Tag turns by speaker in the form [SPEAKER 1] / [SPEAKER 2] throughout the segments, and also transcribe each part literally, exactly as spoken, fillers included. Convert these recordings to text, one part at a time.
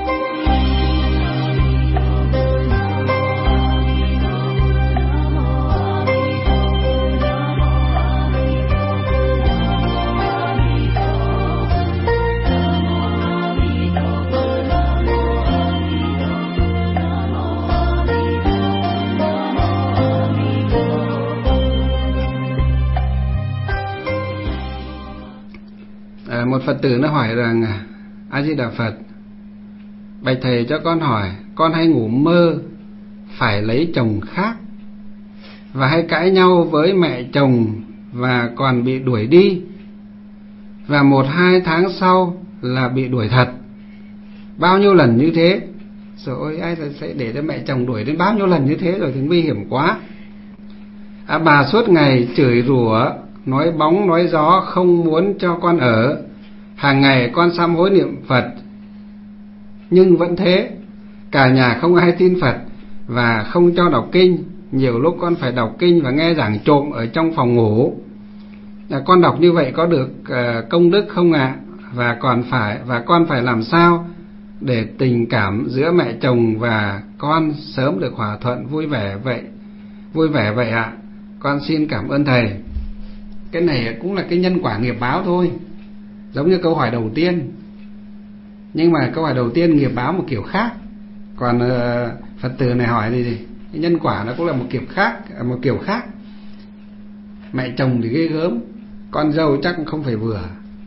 [SPEAKER 1] Một Phật tử nó hỏi rằng: A Di Đà Phật, bạch thầy cho con hỏi, con hay ngủ mơ phải lấy chồng khác và hay cãi nhau với mẹ chồng và còn bị đuổi đi, và một hai tháng sau là bị đuổi thật. Bao nhiêu lần như thế? Rồi ai sẽ để cho mẹ chồng đuổi đến bao nhiêu lần như thế rồi thì nguy hiểm quá. À, bà suốt ngày chửi rủa, nói bóng nói gió, không muốn cho con ở. Hàng ngày con sám hối niệm Phật, nhưng vẫn thế. Cả nhà không ai tin Phật và không cho đọc kinh. Nhiều lúc con phải đọc kinh và nghe giảng trộm ở trong phòng ngủ. À, con đọc như vậy có được uh, công đức không ạ? À? Và còn phải và con phải làm sao để tình cảm giữa mẹ chồng và con sớm được hòa thuận vui vẻ vậy? Vui vẻ vậy ạ. À? Con xin cảm ơn thầy. Cái này cũng là cái nhân quả nghiệp báo thôi, giống như câu hỏi đầu tiên. Nhưng mà câu hỏi đầu tiên nghiệp báo một kiểu khác. Còn uh, Phật tử này hỏi gì gì cái nhân quả nó cũng là một kiểu khác, một kiểu khác. Mẹ chồng thì ghê gớm, con dâu chắc không phải vừa.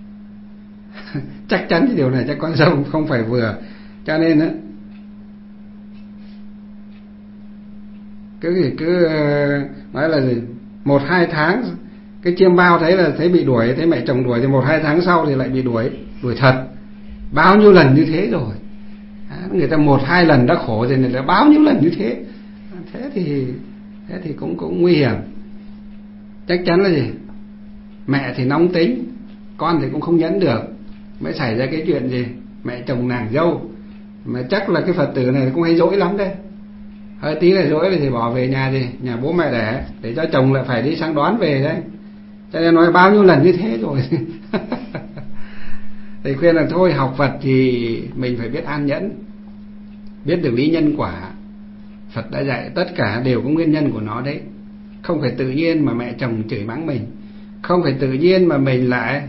[SPEAKER 1] Chắc chắn cái điều này chắc con dâu không phải vừa. Cho nên á, cứ cứ uh, nói là gì một hai tháng cái chiêm bao thấy là thấy bị đuổi, thấy mẹ chồng đuổi thì một hai tháng sau thì lại bị đuổi, đuổi thật. Bao nhiêu lần như thế rồi. À, người ta một hai lần đã khổ rồi này là bao nhiêu lần như thế. Thế thì thế thì cũng cũng nguy hiểm. Chắc chắn là gì? Mẹ thì nóng tính, con thì cũng không nhẫn được, mới xảy ra cái chuyện gì mẹ chồng nàng dâu. Mà chắc là cái Phật tử này cũng hay dỗi lắm đây. Hơi tí là dỗi thì bỏ về nhà gì, nhà bố mẹ đẻ, để cho chồng lại phải đi sang đón về đấy. Cho nên nói bao nhiêu lần như thế rồi. Thì khuyên là thôi, học Phật thì mình phải biết an nhẫn, biết được lý nhân quả. Phật đã dạy tất cả đều có nguyên nhân của nó đấy. Không phải tự nhiên mà mẹ chồng chửi mắng mình, không phải tự nhiên mà mình lại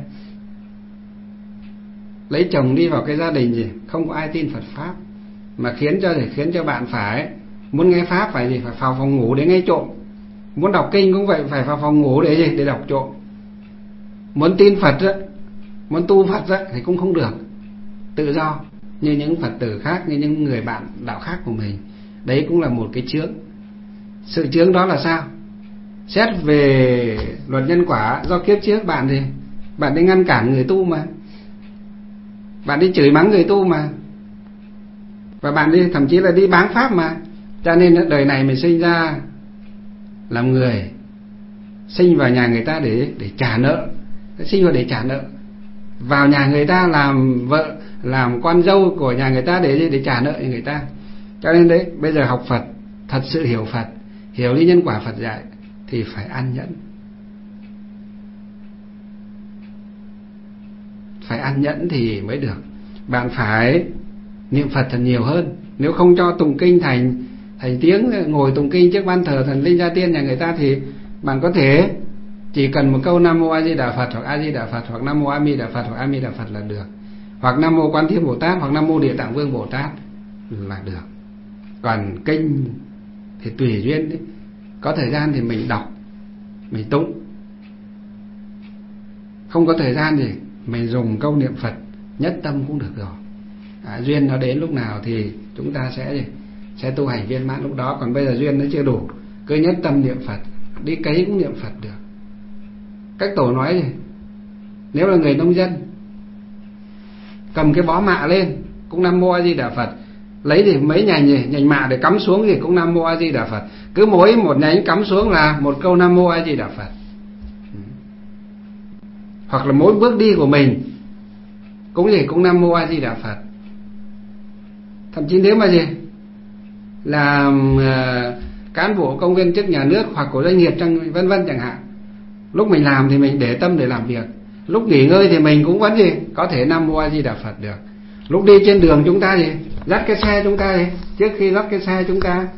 [SPEAKER 1] lấy chồng đi vào cái gia đình gì không có ai tin Phật Pháp, mà khiến cho để khiến cho bạn phải muốn nghe Pháp phải gì phải vào phòng ngủ để nghe trộm. Muốn đọc kinh cũng vậy, phải vào phòng ngủ để gì để đọc trộm. Muốn tin Phật á, muốn tu Phật á thì cũng không được tự do như những Phật tử khác, như những người bạn đạo khác của mình. Đấy cũng là một cái chướng. Sự chướng đó là sao? Xét về luật nhân quả, do kiếp trước bạn thì bạn đi ngăn cản người tu mà, bạn đi chửi mắng người tu mà, và bạn đi thậm chí là đi báng pháp mà. Cho nên đời này mình sinh ra làm người, sinh vào nhà người ta để để trả nợ, sinh vào để trả nợ, vào nhà người ta làm vợ, làm con dâu của nhà người ta để để trả nợ người ta. Cho nên đấy, bây giờ học Phật, thật sự hiểu Phật, hiểu lý nhân quả Phật dạy thì phải an nhẫn. Phải an nhẫn thì mới được. Bạn phải niệm Phật thật nhiều hơn. Nếu không cho tụng kinh thành thành tiếng, ngồi tụng kinh trước ban thờ thần linh gia tiên nhà người ta, thì bạn có thể chỉ cần một câu Nam Mô A Di Đà Phật, hoặc A Di Đà Phật, hoặc Nam Mô A Mi Đà Phật, hoặc A Mi Đà Phật là được, hoặc Nam Mô Quan Thế Bồ Tát, hoặc Nam Mô Địa Tạng Vương Bồ Tát là được. Còn kinh thì tùy duyên đấy. Có thời gian thì mình đọc, mình tụng. Không có thời gian thì mình dùng câu niệm Phật nhất tâm cũng được rồi. À, duyên nó đến lúc nào thì chúng ta sẽ sẽ tu hành viên mãn lúc đó. Còn bây giờ duyên nó chưa đủ, cứ nhất tâm niệm Phật, đi cấy cũng niệm Phật được. Các tổ nói gì, nếu là người nông dân cầm cái bó mạ lên cũng Nam Mô A Di Đà Phật, lấy thì mấy nhành gì nhành mạ để cắm xuống thì cũng Nam Mô A Di Đà Phật. Cứ mỗi một nhánh cắm xuống là một câu Nam Mô A Di Đà Phật. Hoặc là mỗi bước đi của mình cũng gì cũng Nam Mô A Di Đà Phật. Thậm chí nếu mà gì làm uh, cán bộ công viên chức nhà nước hoặc của doanh nghiệp chẳng vân vân chẳng hạn, lúc mình làm thì mình để tâm để làm việc, lúc nghỉ ngơi thì mình cũng vẫn gì có thể Nam Mô A Di Đà Phật được. Lúc đi trên đường chúng ta gì dắt cái xe chúng ta gì, trước khi dắt cái xe chúng ta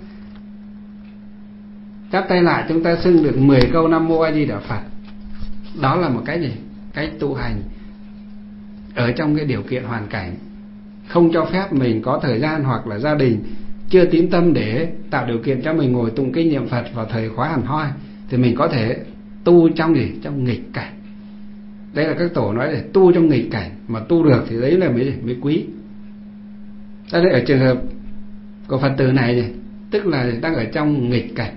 [SPEAKER 1] chắp tay lại, chúng ta xưng được mười câu Nam Mô A Di Đà Phật. Đó là một cái gì, cái tu hành ở trong cái điều kiện hoàn cảnh không cho phép mình có thời gian, hoặc là gia đình chưa tín tâm để tạo điều kiện cho mình ngồi tụng kinh niệm Phật vào thời khóa hàn hoi, thì mình có thể tu trong gì, trong nghịch cảnh. Đây là các tổ nói để tu trong nghịch cảnh, mà tu được thì đấy là mới mới quý. Đây ở trường hợp của Phật tử này gì, tức là đang ở trong nghịch cảnh.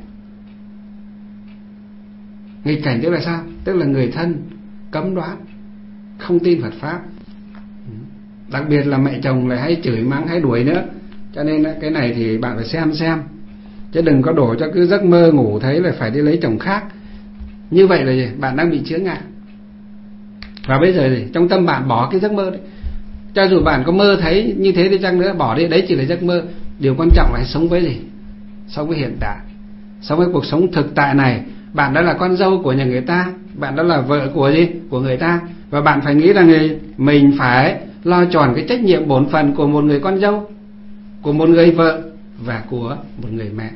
[SPEAKER 1] Nghịch cảnh tức là sao? Tức là người thân cấm đoán, không tin Phật pháp. Đặc biệt là mẹ chồng lại hay chửi mắng hay đuổi nữa. Cho nên cái này thì bạn phải xem xem, chứ đừng có đổ cho cứ giấc mơ ngủ thấy là phải đi lấy chồng khác. Như vậy là gì? Bạn đang bị chướng ngại. Và bây giờ thì trong tâm bạn bỏ cái giấc mơ đấy. Cho dù bạn có mơ thấy như thế đi chăng nữa, bỏ đi, đấy chỉ là giấc mơ. Điều quan trọng là hãy sống với gì? Sống với hiện tại, sống với cuộc sống thực tại này. Bạn đã là con dâu của nhà người ta, bạn đã là vợ của gì? Của người ta. Và bạn phải nghĩ rằng mình phải lo tròn cái trách nhiệm bổn phận của một người con dâu, của một người vợ và của một người mẹ.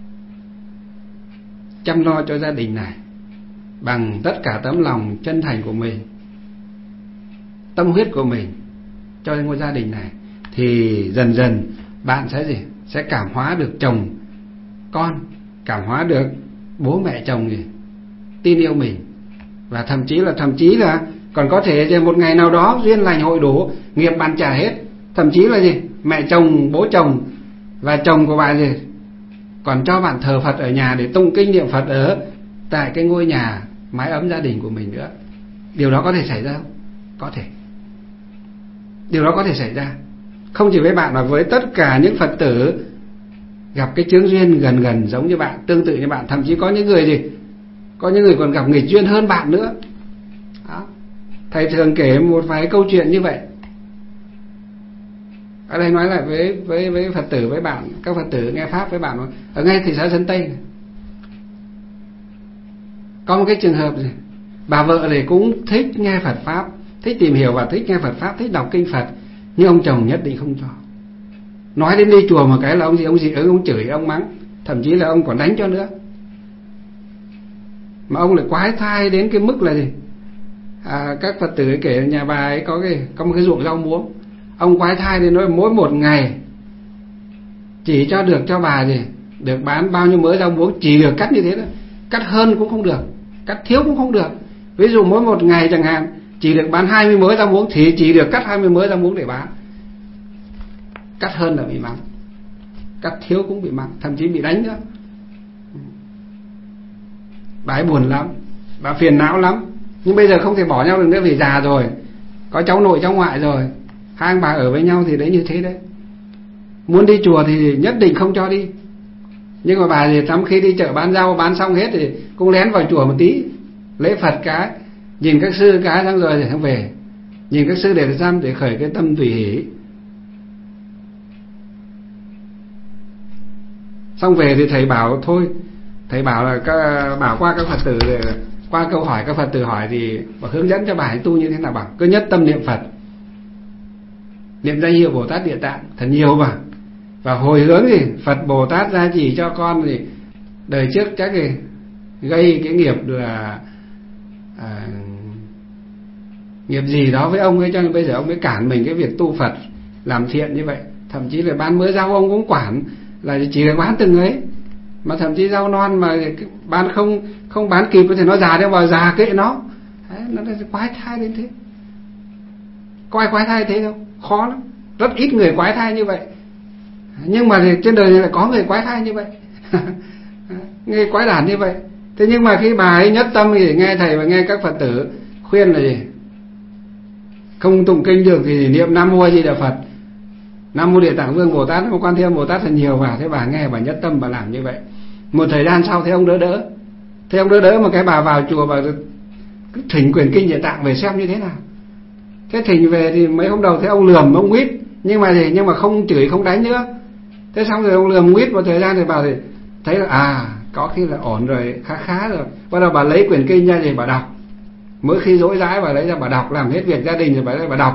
[SPEAKER 1] Chăm lo cho gia đình này bằng tất cả tấm lòng chân thành của mình, tâm huyết của mình cho ngôi gia đình này, thì dần dần bạn sẽ gì? Sẽ cảm hóa được chồng con, cảm hóa được bố mẹ chồng gì? Tin yêu mình. Và thậm chí là thậm chí là còn có thể một ngày nào đó duyên lành hội đủ, nghiệp bạn trả hết, thậm chí là gì? Mẹ chồng, bố chồng và chồng của bạn gì? Còn cho bạn thờ Phật ở nhà để tụng kinh niệm Phật ở tại cái ngôi nhà mái ấm gia đình của mình nữa. Điều đó có thể xảy ra không? Có thể. Điều đó có thể xảy ra. Không chỉ với bạn mà với tất cả những Phật tử gặp cái chướng duyên gần gần giống như bạn, tương tự như bạn. Thậm chí có những người gì? Có những người còn gặp nghịch duyên hơn bạn nữa. Đó. Thầy thường kể một vài câu chuyện như vậy. Ở đây nói lại với với với Phật tử, với bạn, các Phật tử nghe pháp với bạn. Ở ngay thị xã Sơn Tây có một cái trường hợp gì? Bà vợ này cũng thích nghe Phật pháp, thích tìm hiểu và thích nghe Phật pháp, thích đọc kinh Phật, nhưng ông chồng nhất định không cho. Nói đến đi chùa một cái là ông gì ông gì ông chửi, ông mắng, thậm chí là ông còn đánh cho nữa. Mà ông lại quái thai đến cái mức là gì? À, các Phật tử ấy kể nhà bà ấy có cái có một cái ruộng rau muống. Ông quái thai đến nói mỗi một ngày chỉ cho được cho bà gì? Được bán bao nhiêu mớ rau muống, chỉ được cắt như thế thôi. Cắt hơn cũng không được, cắt thiếu cũng không được. Ví dụ mỗi một ngày chẳng hạn chỉ được bán hai mươi mớ rau muống thì chỉ được cắt hai mươi mớ rau muống để bán. Cắt hơn là bị mắng, cắt thiếu cũng bị mắng, thậm chí bị đánh nữa. Bà ấy buồn lắm, bà phiền não lắm. Nhưng bây giờ không thể bỏ nhau được nữa vì già rồi, có cháu nội cháu ngoại rồi. Hai ông bà ở với nhau thì đấy như thế đấy. Muốn đi chùa thì nhất định không cho đi. Nhưng mà bà thì lắm khi đi chợ bán rau bán xong hết thì cũng lén vào chùa một tí, lễ Phật cái, nhìn các sư cái xong rồi thì không về. Nhìn các sư để làm để khởi cái tâm tùy hỷ. Xong về thì thầy bảo thôi, thầy bảo là các, bảo qua các Phật tử, qua câu hỏi các Phật tử hỏi thì bảo hướng dẫn cho bà ấy tu như thế nào. Bảo cứ nhất tâm niệm Phật, niệm danh hiệu Bồ Tát Địa Tạng thật nhiều mà, và hồi hướng thì Phật Bồ Tát gia trì cho con thì đời trước chắc thì gây cái nghiệp là à, nghiệp gì đó với ông ấy, cho nên bây giờ ông mới cản mình cái việc tu Phật làm thiện như vậy. Thậm chí là bán mớ rau ông cũng quản là chỉ được bán từng ấy, mà thậm chí rau non mà bán không không bán kịp thì nó già đi, vào già kệ nó. Đấy, nó là quái thai đến thế. Có ai quái thai thế không? Khó lắm, rất ít người quái thai như vậy. Nhưng mà thì trên đời này lại có người quái thai như vậy. Người quái đản như vậy. Thế nhưng mà khi bà ấy nhất tâm thì nghe thầy và nghe các Phật tử khuyên là gì? Không tụng kinh được thì niệm Nam Mô A Di Đà Phật, Nam Mô Địa Tạng Vương Bồ Tát, Nam Mô Quan Thế Âm Bồ Tát thật nhiều vào. Thế bà nghe, bà nhất tâm, bà làm như vậy. Một thời gian sau thấy ông đỡ đỡ, thấy ông đỡ đỡ mà cái bà vào chùa bà cứ thỉnh quyển kinh Địa Tạng về xem như thế nào. Thế thỉnh về thì mấy hôm đầu thấy ông lườm, ông quýt, nhưng mà gì? Nhưng mà không chửi, không đánh nữa. Thế xong rồi ông lườm quýt một thời gian thì bà thì thấy là à, có khi là ổn rồi, khá khá rồi. Bắt đầu bà lấy quyển kinh ra thì bà đọc. Mỗi khi rỗi rãi bà lấy ra bà đọc, làm hết việc gia đình rồi bà lấy bà đọc.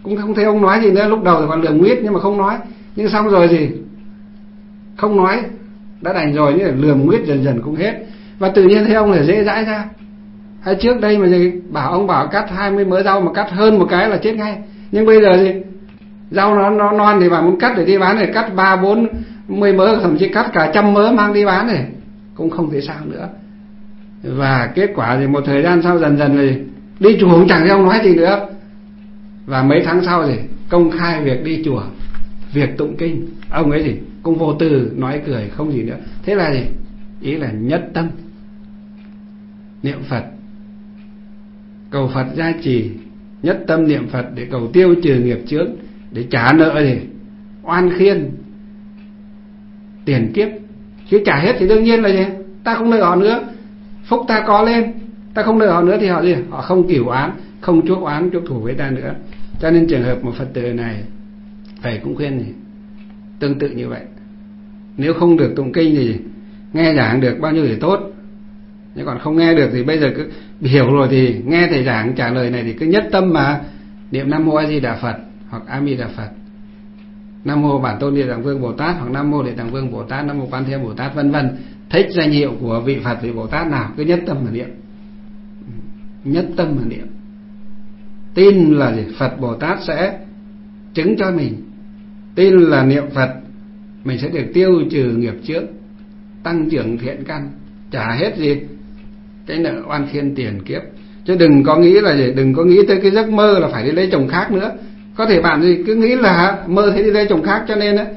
[SPEAKER 1] cũng không thấy ông nói gì nữa. Lúc đầu thì còn lườm nguyết nhưng mà không nói, nhưng xong rồi gì không nói đã đành rồi, nhưng là lườm nguyết dần dần cũng hết. Và tự nhiên thấy ông là dễ dãi ra. Hay trước đây mà gì bảo ông bảo cắt hai mươi mớ rau mà cắt hơn một cái là chết ngay. Nhưng bây giờ gì rau nó nó non thì bà muốn cắt để đi bán thì cắt ba bốn mươi mớ, thậm chí cắt cả trăm mớ mang đi bán này cũng không thể sao nữa. Và kết quả thì một thời gian sau dần dần thì đi chùa cũng chẳng thấy ông nói gì nữa. Và mấy tháng sau thì công khai việc đi chùa, việc tụng kinh, ông ấy gì cũng vô tư nói cười không gì nữa. Thế là gì ý là nhất tâm niệm Phật, cầu Phật gia trì, nhất tâm niệm Phật để cầu tiêu trừ nghiệp chướng, để trả nợ gì oan khiên tiền kiếp. Chứ trả hết thì đương nhiên là gì ta không nợ họ nữa, phúc ta có lên, ta không nợ họ nữa thì họ gì họ không cửu oán, không chuốc oán chuốc thù với ta nữa. Cho nên trường hợp một Phật tử này thầy cũng khuyên gì tương tự như vậy. Nếu không được tụng kinh thì nghe giảng được bao nhiêu thì tốt, nhưng còn không nghe được thì bây giờ cứ hiểu rồi thì nghe thầy giảng trả lời này thì cứ nhất tâm mà niệm Nam Mô A Di Đà Phật hoặc A Di Đà Phật, Nam Mô Bản Tôn Địa Tạng Vương Bồ Tát hoặc Nam Mô Địa Tạng Vương Bồ Tát, Nam Mô Quan Thế Âm Bồ Tát vân vân. Thích danh hiệu của vị Phật vị Bồ Tát nào cứ nhất tâm mà niệm, nhất tâm mà niệm. Tin là gì? Phật Bồ Tát sẽ chứng cho mình, tin là niệm Phật mình sẽ được tiêu trừ nghiệp chướng, tăng trưởng thiện căn, trả hết gì cái nợ oan khiên tiền kiếp. Chứ đừng có nghĩ là gì, đừng có nghĩ tới cái giấc mơ là phải đi lấy chồng khác nữa. Có thể bạn gì cứ nghĩ là mơ thấy đi lấy chồng khác cho nên á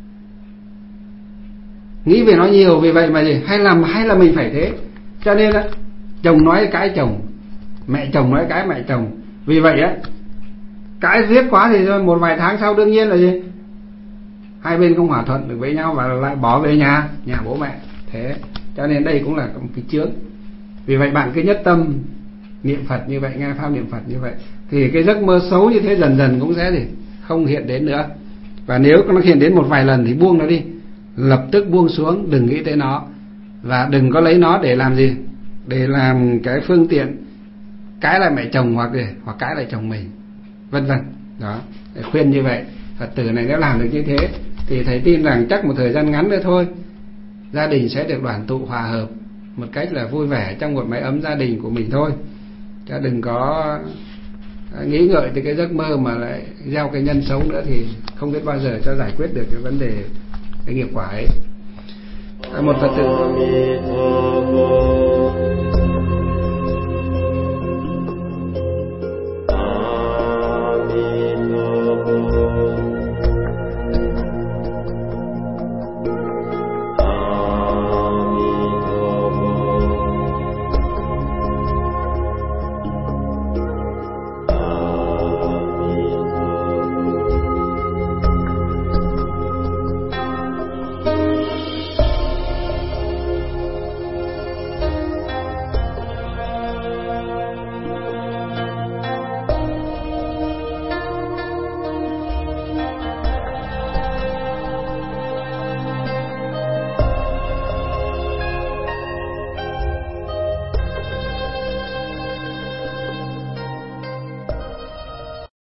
[SPEAKER 1] nghĩ về nó nhiều, vì vậy mà gì hay là hay là mình phải thế. Cho nên á chồng nói cái chồng, mẹ chồng nói cái mẹ chồng, vì vậy á cãi riết quá thì một vài tháng sau đương nhiên là gì hai bên không hòa thuận được với nhau và lại bỏ về nhà nhà bố mẹ. Thế cho nên đây cũng là một cái chướng. Vì vậy bạn cứ nhất tâm niệm Phật như vậy, nghe pháp niệm Phật như vậy thì cái giấc mơ xấu như thế dần dần cũng sẽ gì không hiện đến nữa. Và nếu nó hiện đến một vài lần thì buông nó đi, lập tức buông xuống, đừng nghĩ tới nó. Và đừng có lấy nó để làm gì, để làm cái phương tiện cãi lại mẹ chồng hoặc gì hoặc cãi lại chồng mình vân vân. Đó, để khuyên như vậy. Phật tử này nếu làm được như thế thì thầy tin rằng chắc một thời gian ngắn nữa thôi gia đình sẽ được đoàn tụ hòa hợp một cách là vui vẻ trong một mái ấm gia đình của mình thôi. Chứ đừng có nghĩ ngợi tới cái giấc mơ mà lại gieo cái nhân xấu nữa thì không biết bao giờ cho giải quyết được cái vấn đề cái nghiệp quả ấy. Một Phật tử